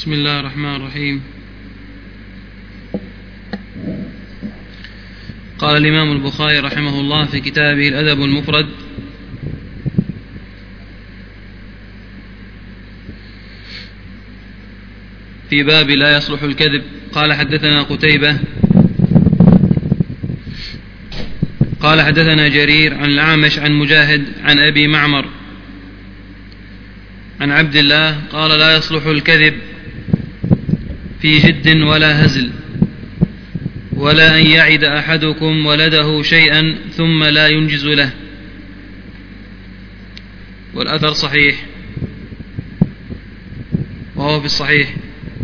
بسم الله الرحمن الرحيم. قال الإمام البخاري رحمه الله في كتابه الأدب المفرد: في باب لا يصلح الكذب. قال حدثنا قتيبة قال حدثنا جرير عن الأعمش عن مجاهد عن أبي معمر عن عبد الله قال: لا يصلح الكذب في جد ولا هزل، ولا أن يعد أحدكم ولده شيئا ثم لا ينجز له. والأثر صحيح، وهو في الصحيح،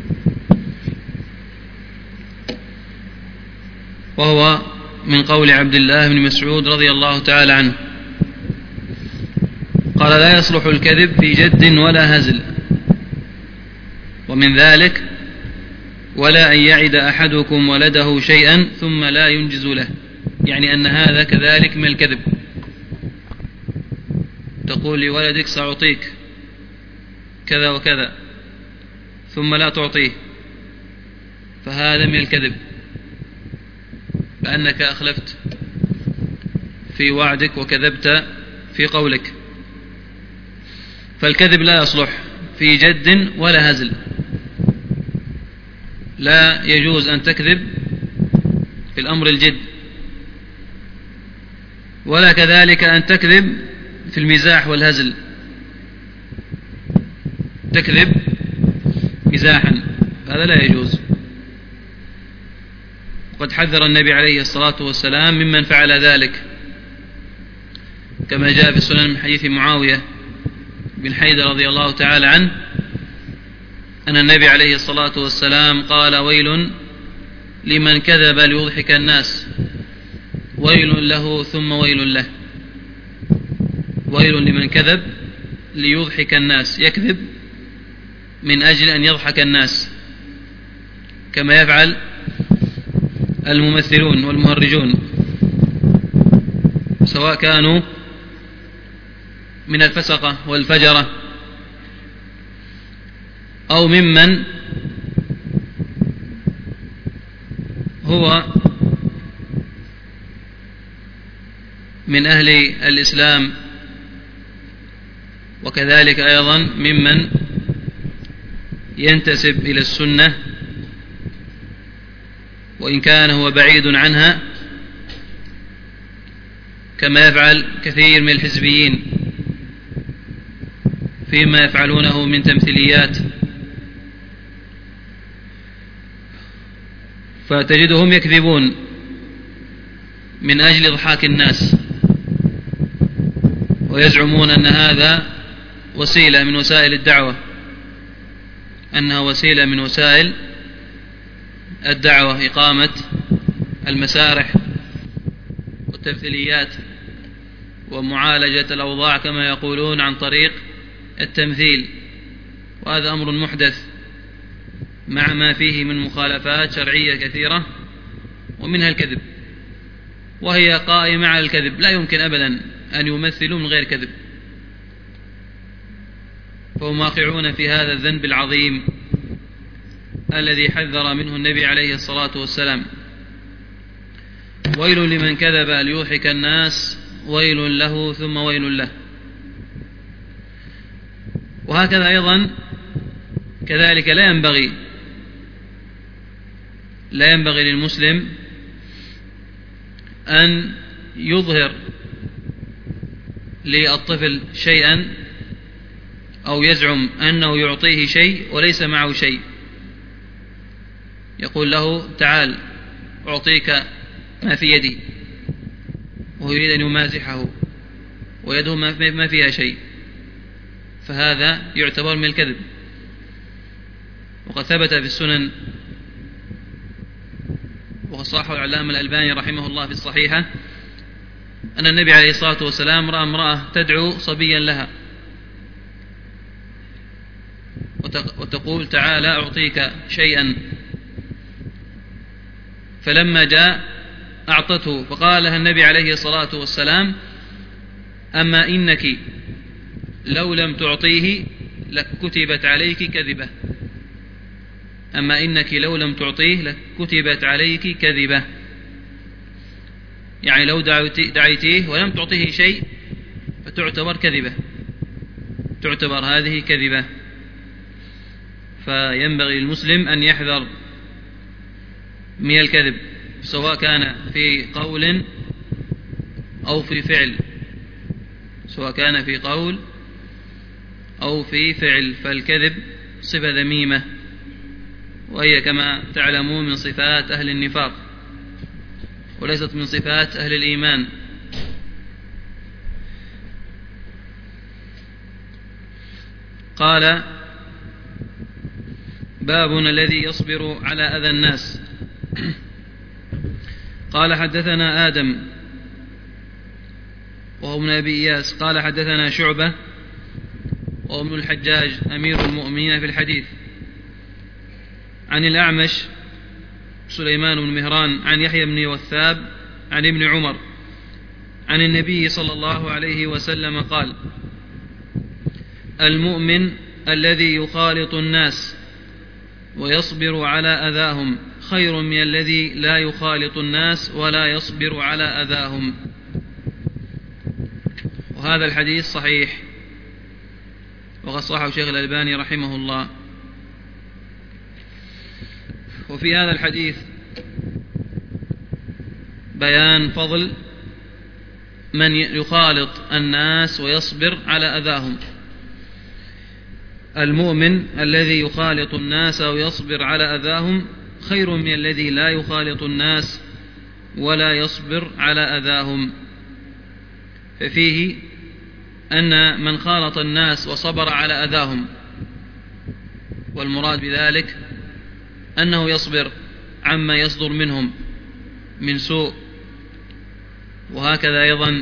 وهو من قول عبد الله بن مسعود رضي الله تعالى عنه قال: لا يصلح الكذب في جد ولا هزل، ومن ذلك: ولا أن يعد أحدكم ولده شيئا ثم لا ينجز له، يعني أن هذا كذلك من الكذب. تقول لولدك: سأعطيك كذا وكذا، ثم لا تعطيه، فهذا من الكذب، لأنك أخلفت في وعدك وكذبت في قولك. فالكذب لا يصلح في جد ولا هزل، لا يجوز أن تكذب في الأمر الجد، ولا كذلك أن تكذب في المزاح والهزل، تكذب مزاحا، هذا لا يجوز. وقد حذر النبي عليه الصلاة والسلام ممن فعل ذلك، كما جاء في السنن من حديث معاوية بن حيدر رضي الله تعالى عنه أن النبي عليه الصلاة والسلام قال: ويل لمن كذب ليضحك الناس، ويل له ثم ويل له. ويل لمن كذب ليضحك الناس، يكذب من أجل أن يضحك الناس، كما يفعل الممثلون والمهرجون، سواء كانوا من الفسقة والفجرة أو ممن هو من أهل الإسلام، وكذلك أيضا ممن ينتسب إلى السنة وإن كان هو بعيد عنها، كما يفعل كثير من الحزبيين فيما يفعلونه من تمثيليات. فتجدهم يكذبون من أجل إضحاك الناس، ويزعمون أن هذا وسيلة من وسائل الدعوة، أنها وسيلة من وسائل الدعوة، إقامة المسارح والتمثيليات ومعالجة الأوضاع كما يقولون عن طريق التمثيل. وهذا أمر محدث مع ما فيه من مخالفات شرعية كثيرة، ومنها الكذب، وهي قائمة على الكذب، لا يمكن أبدا أن يمثلوا من غير كذب، فهم واقعون في هذا الذنب العظيم الذي حذر منه النبي عليه الصلاة والسلام. ويل لمن كذب ليضحك الناس، ويل له ثم ويل له. وهكذا أيضا كذلك لا ينبغي للمسلم أن يظهر للطفل شيئا أو يزعم أنه يعطيه شيء وليس معه شيء، يقول له: تعال أعطيك ما في يدي، وهو يريد أن يمازحه ويده ما فيها شيء، فهذا يعتبر من الكذب. وقد ثبت في السنن، وقد صححه العلامة الألباني رحمه الله في الصحيحة، أن النبي عليه الصلاة والسلام رأى امرأة تدعو صبيا لها وتقول: تعال أعطيك شيئا، فلما جاء أعطته، فقال لها النبي عليه الصلاة والسلام: أما إنك لو لم تعطيه لكتبت عليك كذبة. أما إنك لو لم تعطيه لكتبت عليك كذبة، يعني لو دعيتيه ولم تعطيه شيء فتعتبر كذبة، تعتبر هذه كذبة. فينبغي للمسلم أن يحذر من الكذب، سواء كان في قول أو في فعل، سواء كان في قول أو في فعل، فالكذب صفة ذميمة، وهي كما تعلمون من صفات أهل النفاق وليست من صفات أهل الإيمان. قال: باب الذي يصبر على أذى الناس. قال: حدثنا آدم وهو ابن أبي إياس قال: حدثنا شعبة وهو ابن الحجاج أمير المؤمنين في الحديث، عن الأعمش سليمان بن مهران عن يحيى بن وثاب عن ابن عمر عن النبي صلى الله عليه وسلم قال: المؤمن الذي يخالط الناس ويصبر على أذاهم خير من الذي لا يخالط الناس ولا يصبر على أذاهم. وهذا الحديث صحيح، وقد صححه الشيخ الألباني رحمه الله. وفي هذا الحديث بيان فضل من يخالط الناس ويصبر على أذاهم. المؤمن الذي يخالط الناس ويصبر على أذاهم خير من الذي لا يخالط الناس ولا يصبر على أذاهم. ففيه أن من خالط الناس وصبر على أذاهم، والمراد بذلك أنه يصبر عما يصدر منهم من سوء، وهكذا أيضا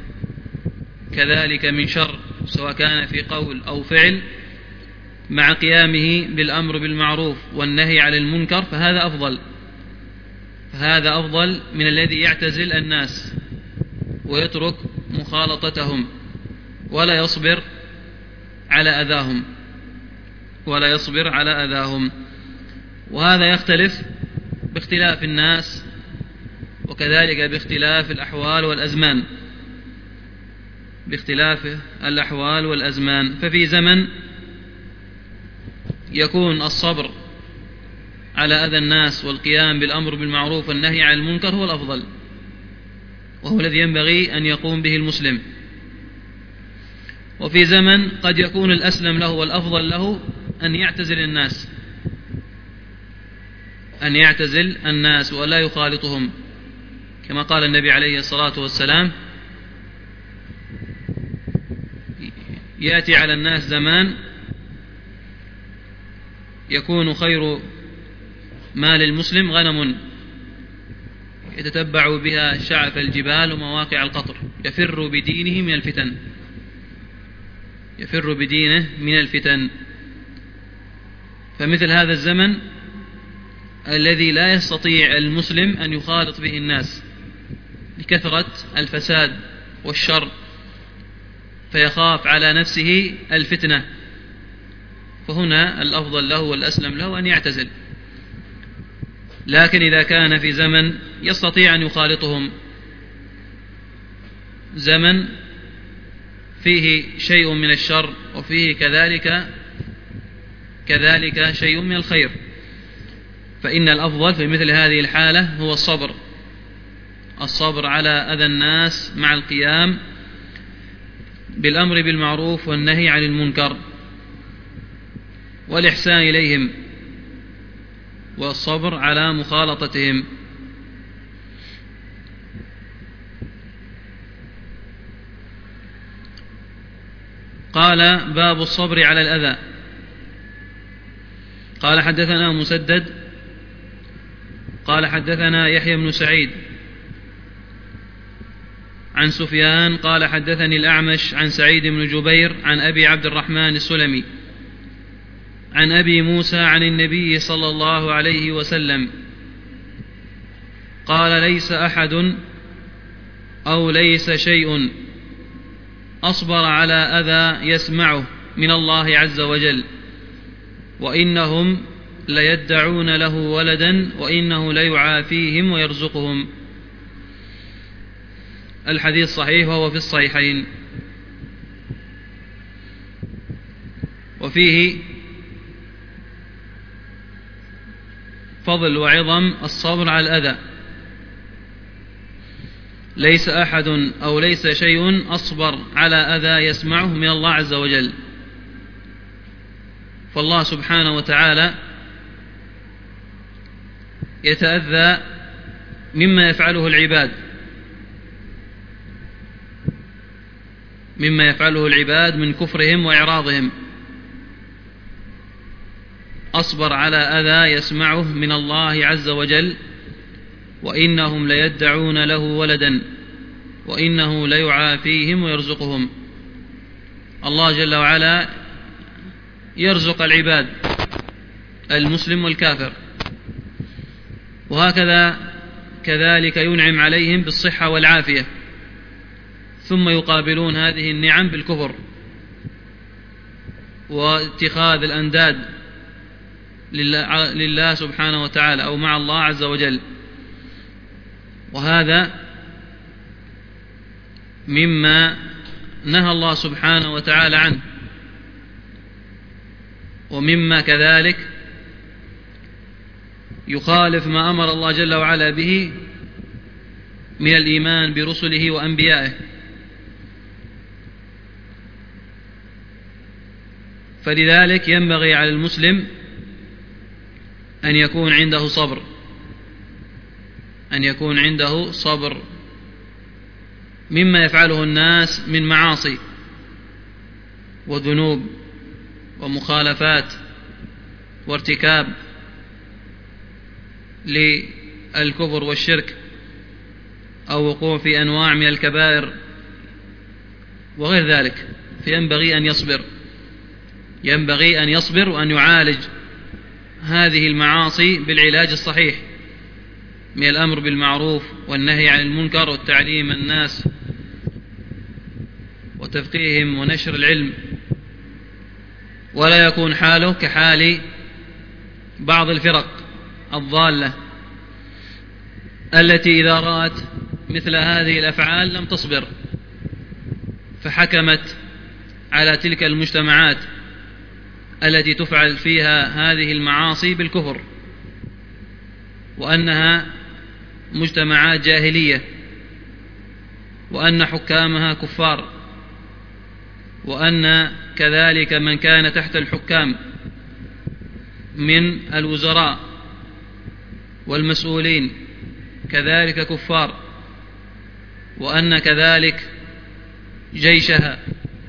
كذلك من شر، سواء كان في قول أو فعل، مع قيامه بالأمر بالمعروف والنهي عن المنكر، فهذا أفضل من الذي يعتزل الناس ويترك مخالطتهم ولا يصبر على أذاهم. وهذا يختلف باختلاف الناس، وكذلك باختلاف الأحوال والأزمان. ففي زمن يكون الصبر على أذى الناس والقيام بالأمر بالمعروف والنهي عن المنكر هو الأفضل، وهو الذي ينبغي أن يقوم به المسلم. وفي زمن قد يكون الأسلم له والأفضل له أن يعتزل الناس ولا يخالطهم، كما قال النبي عليه الصلاة والسلام: يأتي على الناس زمان يكون خير مال المسلم غنم يتتبع بها شعف الجبال ومواقع القطر، يفر بدينه من الفتن. فمثل هذا الزمن الذي لا يستطيع المسلم أن يخالط به الناس لكثرة الفساد والشر، فيخاف على نفسه الفتنة، فهنا الأفضل له والأسلم له أن يعتزل. لكن إذا كان في زمن يستطيع أن يخالطهم، زمن فيه شيء من الشر وفيه كذلك شيء من الخير، فإن الأفضل في مثل هذه الحالة هو الصبر على أذى الناس مع القيام بالأمر بالمعروف والنهي عن المنكر والإحسان إليهم والصبر على مخالطتهم. قال: باب الصبر على الأذى. قال: حدثنا مسدد قال: حدثنا يحيى بن سعيد عن سفيان قال: حدثني الأعمش عن سعيد بن جبير عن أبي عبد الرحمن السلمي عن أبي موسى عن النبي صلى الله عليه وسلم قال: ليس أحد أو ليس شيء أصبر على أذى يسمعه من الله عز وجل، وإنهم ليدعون له ولدا وإنه ليعافيهم ويرزقهم. الحديث صحيح وهو في الصحيحين. وفيه فضل وعظم الصبر على الأذى. ليس أحد أو ليس شيء أصبر على أذى يسمعه من الله عز وجل. فالله سبحانه وتعالى يتأذى مما يفعله العباد، مما يفعله العباد من كفرهم وإعراضهم. أصبر على أذى يسمعه من الله عز وجل، وإنهم ليدعون له ولدا وإنه ليعافيهم ويرزقهم. الله جل وعلا يرزق العباد المسلم والكافر، وهكذا كذلك ينعم عليهم بالصحة والعافية، ثم يقابلون هذه النعم بالكفر واتخاذ الأنداد لله سبحانه وتعالى أو مع الله عز وجل. وهذا مما نهى الله سبحانه وتعالى عنه، ومما كذلك يخالف ما أمر الله جل وعلا به من الإيمان برسله وأنبيائه. فلذلك ينبغي على المسلم أن يكون عنده صبر، أن يكون عنده صبر مما يفعله الناس من معاصي وذنوب ومخالفات وارتكاب للكفر والشرك، أو وقوع في أنواع من الكبائر وغير ذلك. فينبغي أن يصبر، ينبغي أن يصبر وأن يعالج هذه المعاصي بالعلاج الصحيح من الأمر بالمعروف والنهي عن المنكر والتعليم الناس وتفقيههم ونشر العلم، ولا يكون حاله كحال بعض الفرق الضالة التي إذا رأت مثل هذه الأفعال لم تصبر، فحكمت على تلك المجتمعات التي تفعل فيها هذه المعاصي بالكفر، وأنها مجتمعات جاهلية، وأن حكامها كفار، وأن كذلك من كان تحت الحكام من الوزراء والمسؤولين كذلك كفار، وأن كذلك جيشها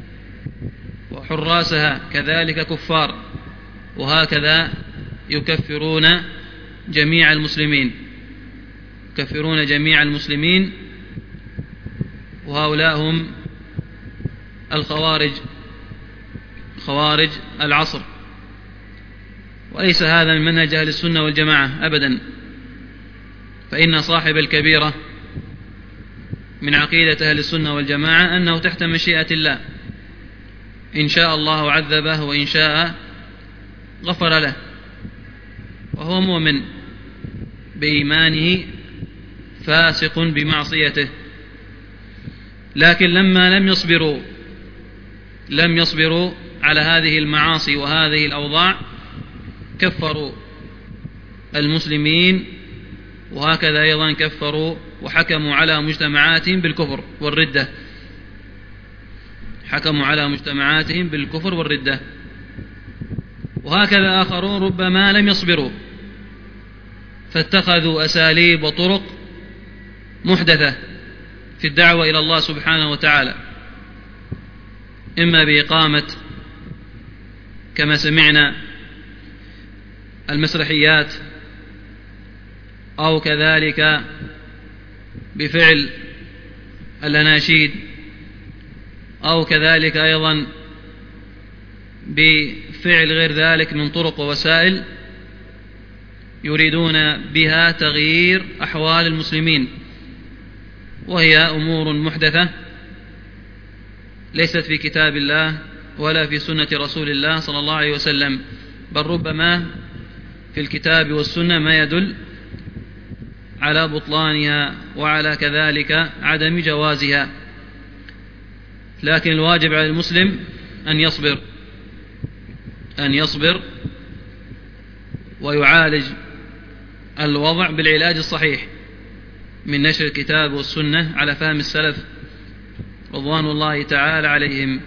وحراسها كذلك كفار، وهكذا يكفرون جميع المسلمين، يكفرون جميع المسلمين. وهؤلاء هم الخوارج، خوارج العصر. وليس هذا من منهج أهل السنة والجماعة أبدا، فإن صاحب الكبيرة من عقيدة أهل السنة والجماعة أنه تحت مشيئة الله، إن شاء الله عذبه وإن شاء غفر له، وهو مؤمن بإيمانه فاسق بمعصيته. لكن لما لم يصبروا على هذه المعاصي وهذه الأوضاع كفروا المسلمين، وهكذا أيضا كفروا وحكموا على مجتمعاتهم بالكفر والردة، حكموا على مجتمعاتهم بالكفر والردة. وهكذا آخرون ربما لم يصبروا فاتخذوا أساليب وطرق محدثة في الدعوة إلى الله سبحانه وتعالى، إما بإقامة كما سمعنا المسرحيات، أو كذلك بفعل الأناشيد، أو كذلك أيضا بفعل غير ذلك من طرق ووسائل يريدون بها تغيير أحوال المسلمين، وهي أمور محدثة ليست في كتاب الله ولا في سنة رسول الله صلى الله عليه وسلم، بل ربما في في الكتاب والسنة ما يدل على بطلانها وعلى كذلك عدم جوازها، لكن الواجب على المسلم أن يصبر ويعالج الوضع بالعلاج الصحيح من نشر الكتاب والسنة على فهم السلف رضوان الله تعالى عليهم.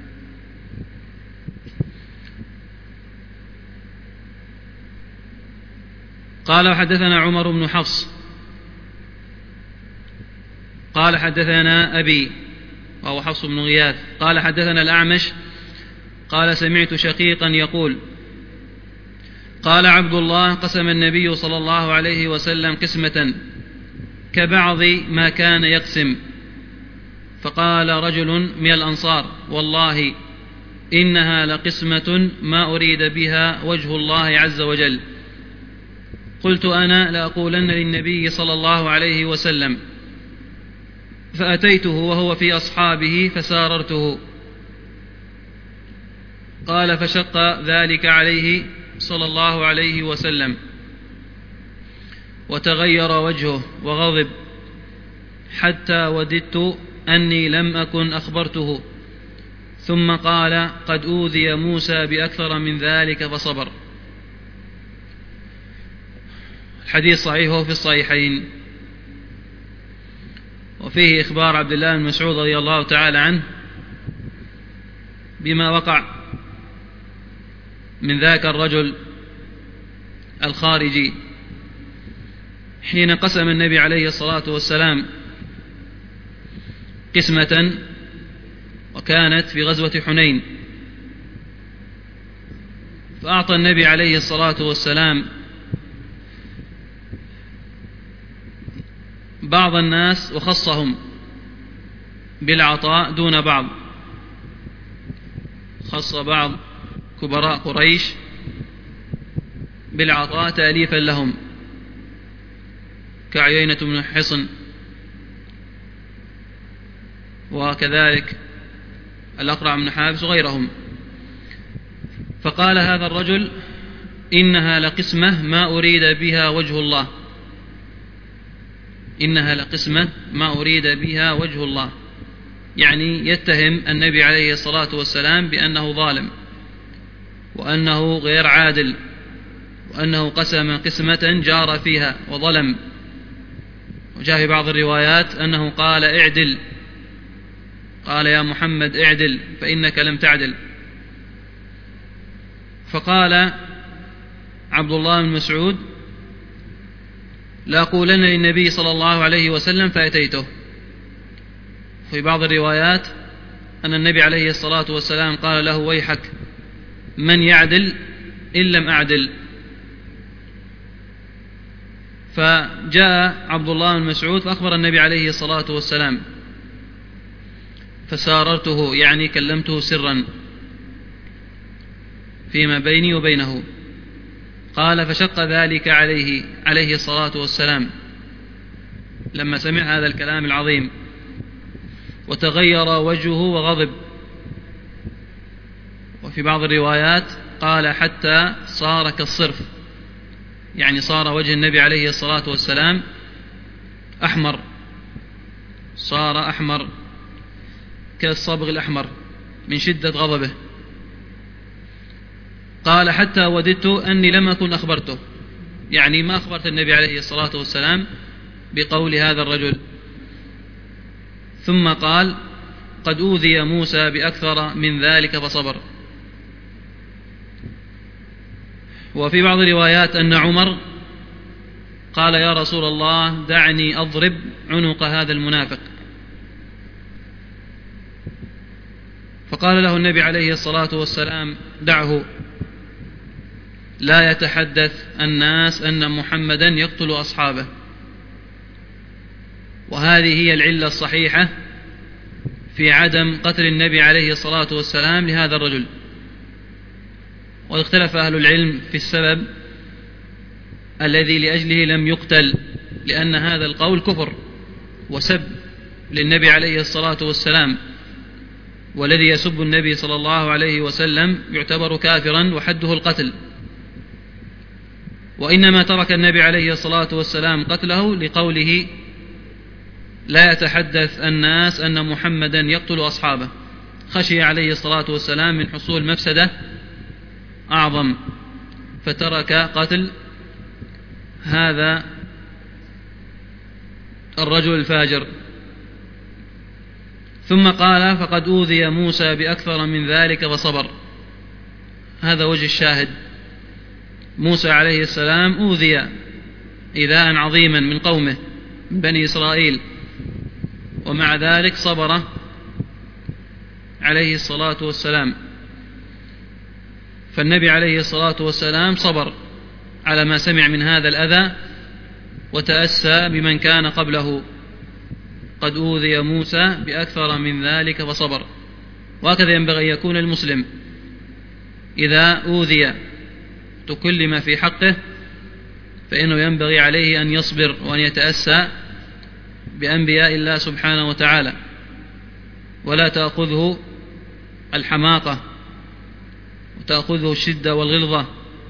قال وحدثنا عمر بن حفص قال حدثنا أبي وهو حفص بن غياث قال حدثنا الأعمش قال سمعت شقيقا يقول قال عبد الله قسم النبي صلى الله عليه وسلم قسمة كبعض ما كان يقسم، فقال رجل من الأنصار والله إنها لقسمة ما أريد بها وجه الله عز وجل. قلت أنا لأقولن للنبي صلى الله عليه وسلم، فأتيته وهو في أصحابه فساررته. قال فشق ذلك عليه صلى الله عليه وسلم وتغير وجهه وغضب حتى وددت أني لم أكن أخبرته، ثم قال قد أوذي موسى بأكثر من ذلك فصبر. الحديث صحيح في الصحيحين، وفيه إخبار عبد الله بن مسعود رضي الله تعالى عنه بما وقع من ذاك الرجل الخارجي حين قسم النبي عليه الصلاة والسلام قسمة وكانت في غزوة حنين، فأعطى النبي عليه الصلاة والسلام بعض الناس وخصهم بالعطاء دون بعض، خص بعض كبراء قريش بالعطاء تأليفا لهم كعيينة بن حصن وكذلك الأقرع بن حابس وغيرهم. فقال هذا الرجل إنها لقسمة ما أريد بها وجه الله، إنها لقسمة ما أريد بها وجه الله، يعني يتهم النبي عليه الصلاة والسلام بأنه ظالم وأنه غير عادل وأنه قسم قسمة جار فيها وظلم. وجاء في بعض الروايات أنه قال اعدل، قال يا محمد اعدل فإنك لم تعدل. فقال عبد الله بن مسعود لأقولن للنبي صلى الله عليه وسلم فأتيته. في بعض الروايات أن النبي عليه الصلاة والسلام قال له ويحك من يعدل إن لم أعدل. فجاء عبد الله بن مسعود فأخبر النبي عليه الصلاة والسلام فساررته، يعني كلمته سرا فيما بيني وبينه. قال فشق ذلك عليه الصلاة والسلام لما سمع هذا الكلام العظيم وتغير وجهه وغضب. وفي بعض الروايات قال حتى صار كالصرف، يعني صار وجه النبي عليه الصلاة والسلام أحمر، صار أحمر كالصبغ الأحمر من شدة غضبه. قال حتى وددت أني لم أكن أخبرته، يعني ما أخبرت النبي عليه الصلاة والسلام بقول هذا الرجل. ثم قال قد أوذي موسى بأكثر من ذلك فصبر. وفي بعض الروايات أن عمر قال يا رسول الله دعني أضرب عنق هذا المنافق، فقال له النبي عليه الصلاة والسلام دعه، لا يتحدث الناس أن محمدا يقتل أصحابه. وهذه هي العلة الصحيحة في عدم قتل النبي عليه الصلاة والسلام لهذا الرجل. واختلف أهل العلم في السبب الذي لأجله لم يقتل، لأن هذا القول كفر وسب للنبي عليه الصلاة والسلام، والذي يسب النبي صلى الله عليه وسلم يعتبر كافرا وحده القتل. وإنما ترك النبي عليه الصلاة والسلام قتله لقوله لا يتحدث الناس أن محمدا يقتل أصحابه، خشي عليه الصلاة والسلام من حصول مفسدة أعظم فترك قتل هذا الرجل الفاجر. ثم قال فقد أوذي موسى بأكثر من ذلك فصبر. هذا وجه الشاهد، موسى عليه السلام أوذي إيذاء عظيما من قومه من بني إسرائيل، ومع ذلك صبر عليه الصلاة والسلام. فالنبي عليه الصلاة والسلام صبر على ما سمع من هذا الأذى وتأسى بمن كان قبله. قد أوذي موسى بأكثر من ذلك فصبر. وهكذا ينبغي أن يكون المسلم إذا أوذي تكلم في حقه فإنه ينبغي عليه أن يصبر وأن يتأسى بأنبياء الله سبحانه وتعالى، ولا تأخذه الحماقة وتأخذه الشدة والغلظة،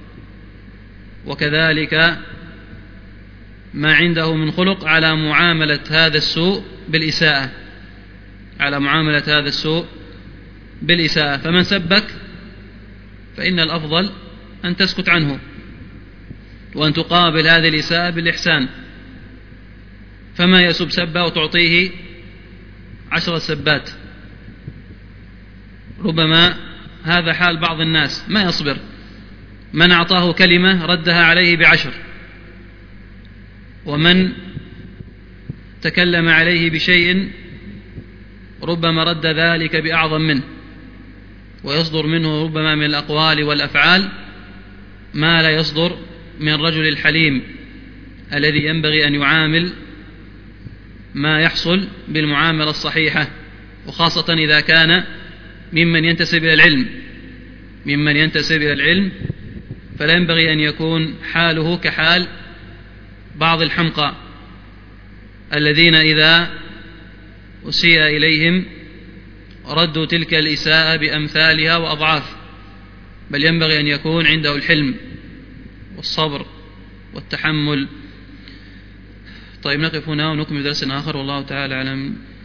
وكذلك ما عنده من خلق على معاملة هذا السوء بالإساءة، على معاملة هذا السوء بالإساءة. فمن سبك فإن الأفضل أن تسكت عنه وأن تقابل هذه الإساءة بالإحسان، فما يسب سبة وتعطيه 10 سبات. ربما هذا حال بعض الناس ما يصبر، من أعطاه كلمة ردها عليه ب10، ومن تكلم عليه بشيء ربما رد ذلك بأعظم منه، ويصدر منه ربما من الأقوال والأفعال ما لا يصدر من الرجل الحليم الذي ينبغي أن يعامل ما يحصل بالمعاملة الصحيحة، وخاصة إذا كان ممن ينتسب إلى العلم، فلا ينبغي أن يكون حاله كحال بعض الحمقى الذين إذا أسيء إليهم ردوا تلك الإساءة بأمثالها وأضعاف، بل ينبغي أن يكون عنده الحلم والصبر والتحمل. طيب نقف هنا ونكمل درس آخر، والله تعالى أعلم.